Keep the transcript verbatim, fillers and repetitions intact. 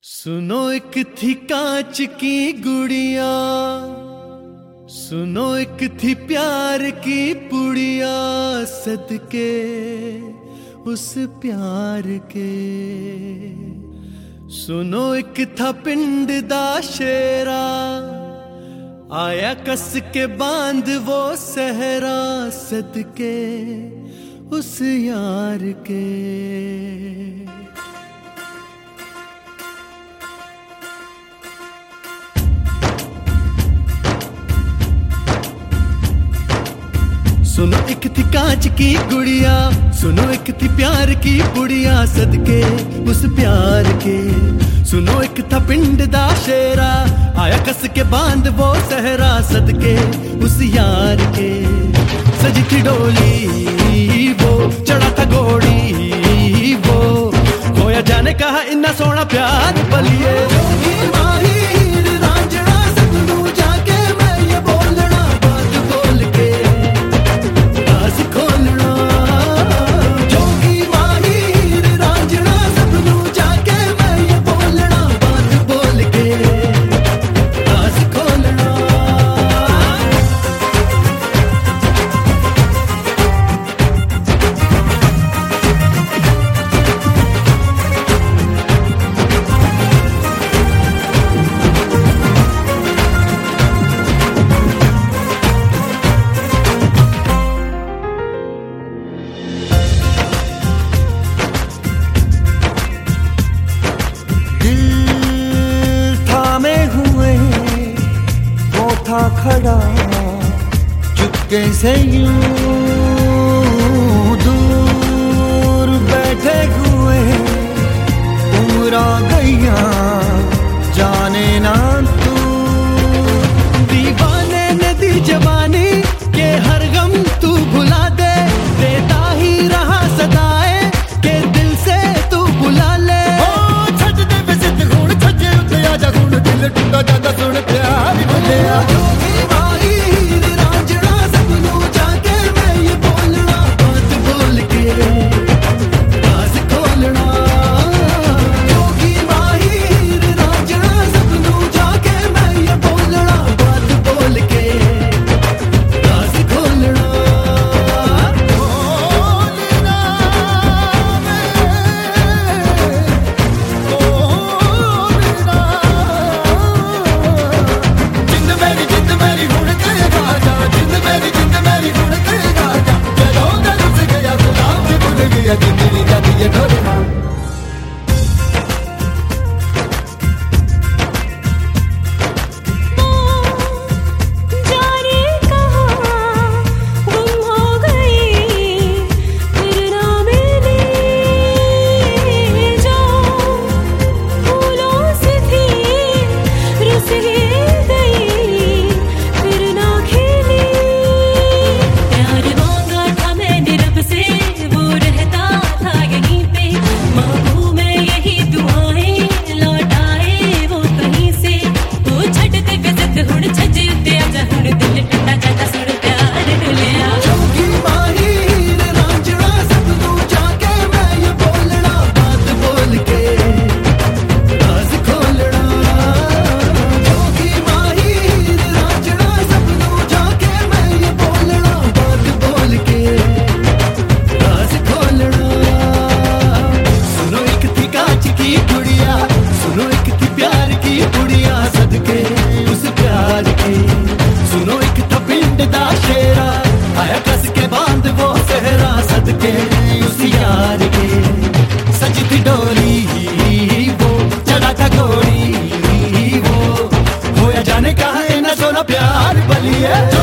सुनो एक थी कांच की गुड़िया, सुनो एक थी प्यार की पुड़िया, सदके उस प्यार के। सुनो एक था पिंड दा शेरा, आया कस के बांध वो सहरा, सदके उस यार के। सुनो एक थी कांच की गुड़िया, सुनो एक थी प्यार की पुड़िया, सदके उस प्यार के। सुनो एक था पिंड दा शेरा, आया कस के बांध वो सहरा, सदके उस यार के। सजी थी डोली वो, चढ़ा था घोड़ी वो, खोया जाने कहा इन्ना सोना प्यार बलिए। खड़ा चुपके से यूं दूर बैठे हुए, उम्र आ गईया जाने ना तू। दीवाने ने दी जवानी के हर गम तू भुला दे, देता ही रहा सदाए के दिल से तू बुला ले। ओ छज दे बिजित गुण छजे उते आजा गुण, दिल टूटा जादा सुन प्यार भुलिया। डोली वो, चढ़ा था घोड़ी वो, होया जाने कहा है ना सोना प्यार बलिए।